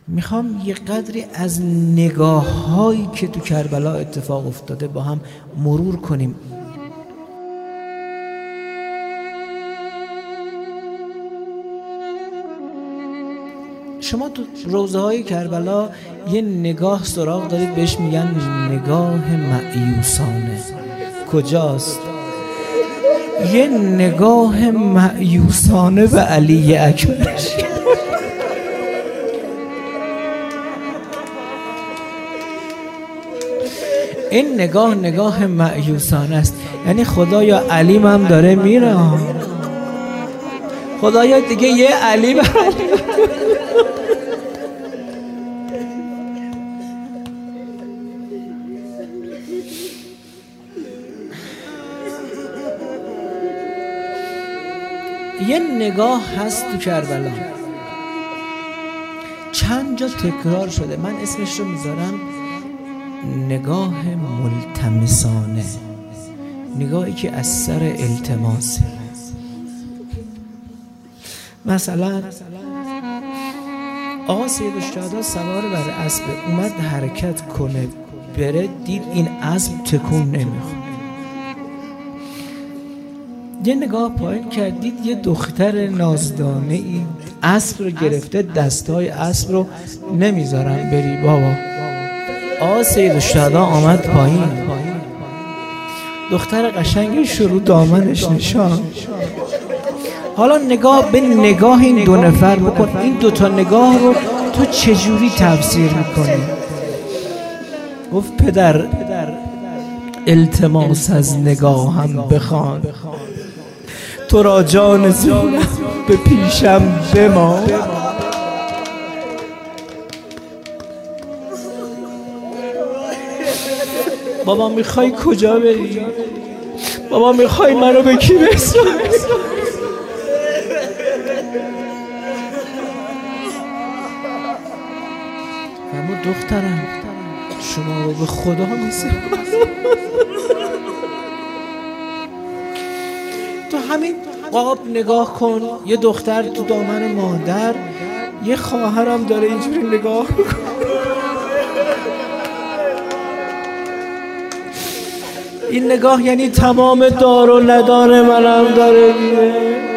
میخوام یه قدری از نگاه‌هایی که تو کربلا اتفاق افتاده با هم مرور کنیم. شما تو روضه‌های کربلا یه نگاه سراغ دارید بهش میگن نگاه مأیوسانه. کجاست؟ یه نگاه مأیوسانه به علی اکبر. این نگاه مأیوسانه است. یعنی خدایا علیم هم داره میره، خدایا دیگه یه علی برام. یه نگاه هست تو کربلا چند جا تکرار شده، من اسمش رو میذارم نگاه ملتمسانه، نگاهی که از سر التماسه. مثلا آقا سیدالشهدا سوار بر اسب اومد حرکت کنه بره، دید این اسب تکون نمیخوره، یه نگاه پایین کردید یه دختر نازدانه ای اسب رو گرفته، دستای اسب رو نمیذارن بری بابا. آقا سیدالشهدا آمد پایین، دختر قشنگش رو دامنش نشان. حالا نگاه به نگاه این دو نفر بکن، این دوتا نگاه رو تو چجوری تفسیر میکنی؟ گفت پدر التماس از نگاه هم بخوان، تو را جان زینب به پیشم بمان. بابا میخوای کجا بری؟ بابا میخوای منو به کی برسونی؟ اما دخترم شما رو به خدا میسپارم، تو همین قاب نگاه کن، یه دختر تو دامن مادر، یه خواهرم داره اینجوری نگاه میکنه. این نگاه یعنی تمام دار و ندار منم داره میره.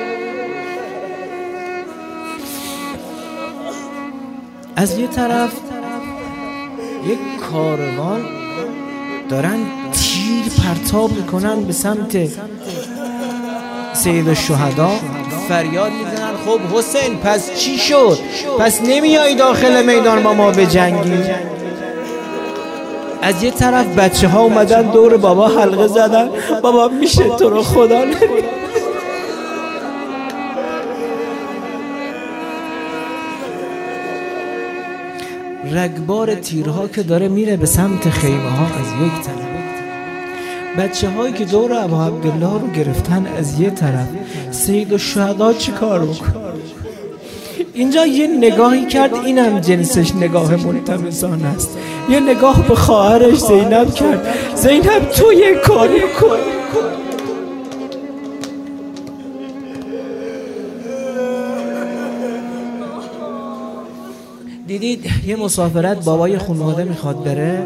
از یه طرف یک کاروان دارن تیر پرتاب میکنن به سمت سیدالشهدا، فریاد میزنن خب حسین پس چی شد؟ پس نمیایی داخل میدان با ما بجنگی؟ از یه طرف بچه ها اومدن دور بابا حلقه زدن، بابا میشه تو رو خدا رگبار تیرها که داره میره به سمت خیمه ها از یک طرف، بچه هایی که دور ابا عبدالله رو گرفتن از یه طرف. سیدالشهدا چی کار بکن؟ اینجا یه نگاهی کرد، اینم جنسش نگاه ملتمسانه است. یه نگاه به خواهرش زینب کرد، زینب تو یه کاری کن. دیدید یه مسافرت بابای خانواده میخواد بره،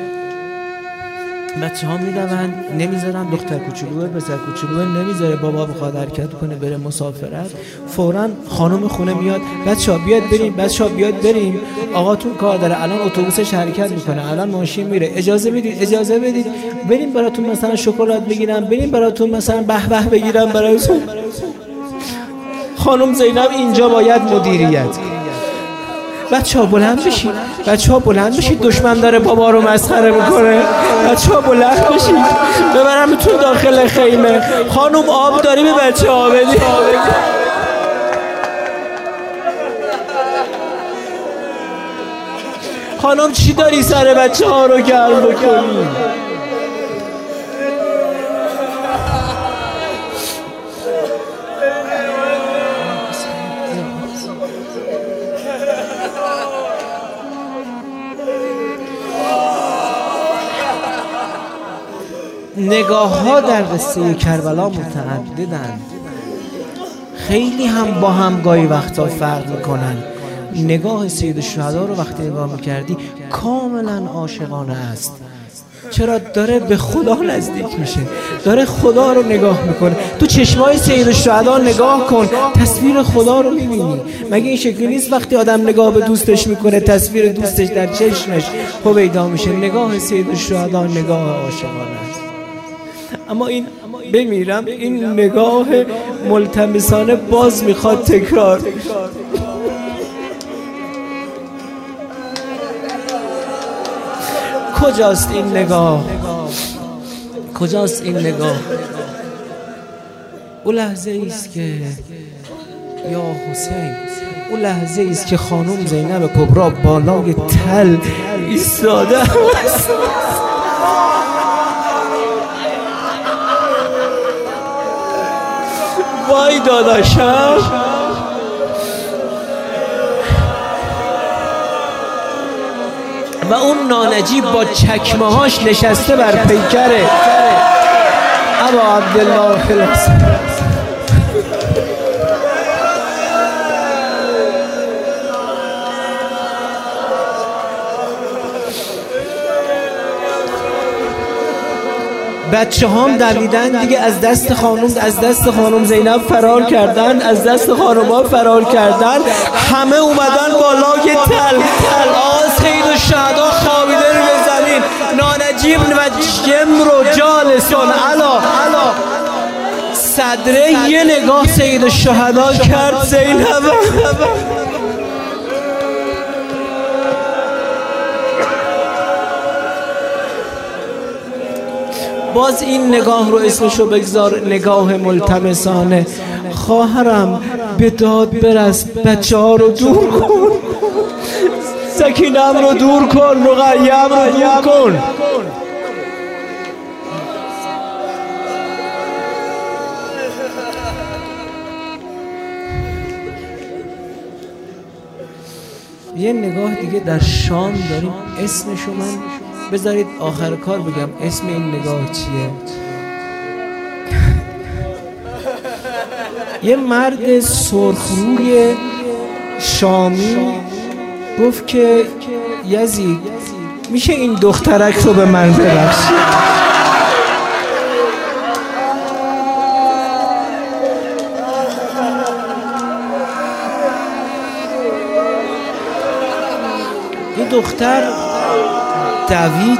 بچه ها میدون نمیذارن، دختر کوچولوه پسر کوچولوه نمیذاره، بابا بخواد حرکت کنه بره مسافرت، فوراً خانم خونه میاد بچه ها بیاد بریم، بچه ها بیاد بریم، آقاتون کار داره، الان اتوبوسش حرکت میکنه، الان ماشین میره، اجازه بدید بریم براتون مثلا شکلات بگیرم، بریم براتون مثلا به به بگیرم براتون. خانم زینب اینجا باید مدیریت. بچه ها بلند بشید، دشمن داره بابا رو مسخره میکنه. بچه ها بلند بشید، ببرم تو داخل خیمه. خانم آب داری به بچه ها بدی. خانم چی داری سر بچه ها رو گرم بکنی؟ نگاه ها در قصه کربلا متعددند، خیلی هم با هم گاهی وقتا فرق میکنن. نگاه سید الشهدا رو وقتی نگاه میکردی کاملا عاشقانه است. چرا؟ داره به خدا نزدیک میشه، داره خدا رو نگاه میکنه. تو چشمای سید الشهدا نگاه کن، تصویر خدا رو میبینی. مگه این شکلی نیست وقتی آدم نگاه به دوستش میکنه تصویر دوستش در چشمش پیدا میشه؟ نگاه سید الشهدا نگاه عاشقانه است. اما این بمیرم این نگاه ملتمسانه باز میخواد تکرار. کجاست این نگاه؟ کجاست این نگاه؟ او لحظه است که یا حسین، او لحظه است که خانم زینب کبرا بالای تل ایستاده است. وای داداشم، و اون نانجیب با چکمه هاش نشسته بر پیکر ابا عبدالله الحسین. بچه هم دویدن دیگه، از دست خانم زینب فرار کردن، از دست خانوما فرار کردن، همه اومدن بالای تل. سید الشهدا خوابیده روی زمین، نانجیب و جمر جالسون علا صدره. یه نگاه سید الشهدا کرد زینب، باز این نگاه رو اسمشو بگذار نگاه ملتمسانه. خواهرم به داد برس، بچه ها رو دور کن، سکینم رو دور کن، رقیم رو دور کن. یه نگاه دیگه در شام داریم، اسمشو من بذارید آخر کار بگم اسم این نگاه چیه. یه مرد سرخروی شامی گفت که یزید میشه این دخترک رو به من ببخشی؟ این دختر دوید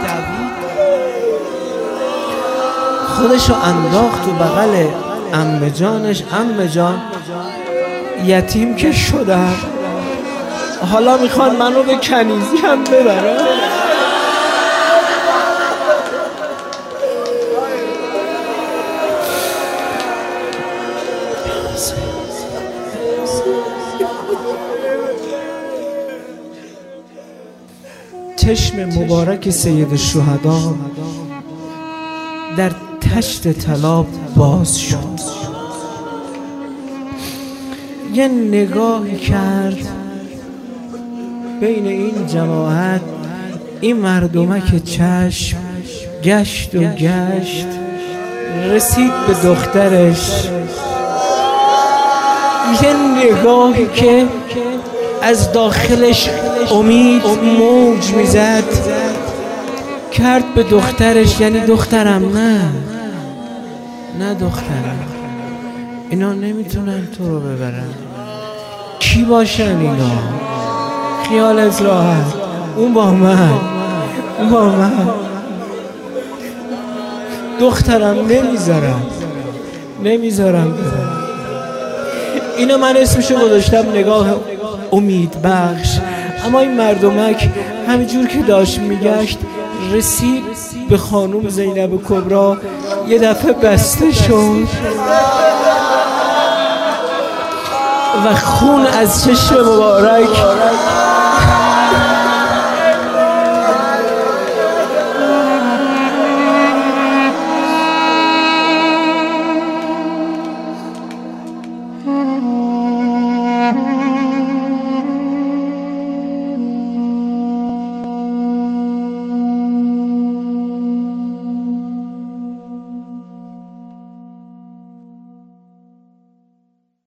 خودشو انداخت تو بغل عمه جانش. عمه جان یتیم که شدم، حالا میخوان منو به کنیزی هم ببرن. چشم مبارک سید الشهدا در تشت طلا باز شد، یه نگاهی کرد بین این جماعت، این مردمک چشم گشت و گشت، رسید به دخترش. یه نگاهی که از داخلش امید موج میزد کرد به دخترش، یعنی دخترم نه دخترم، اینا نمیتونن تو رو ببرن. کی باشن اینا؟ خیالت راحت، اون با من دخترم نمیذارم ببرن. اینو من اسمشو گذاشتم نگاه امید بخش. اما این مردمک همینجور که داشت میگشت رسید به خانم زینب کبرا، یه دفعه بسته شد و خون از چشم مبارک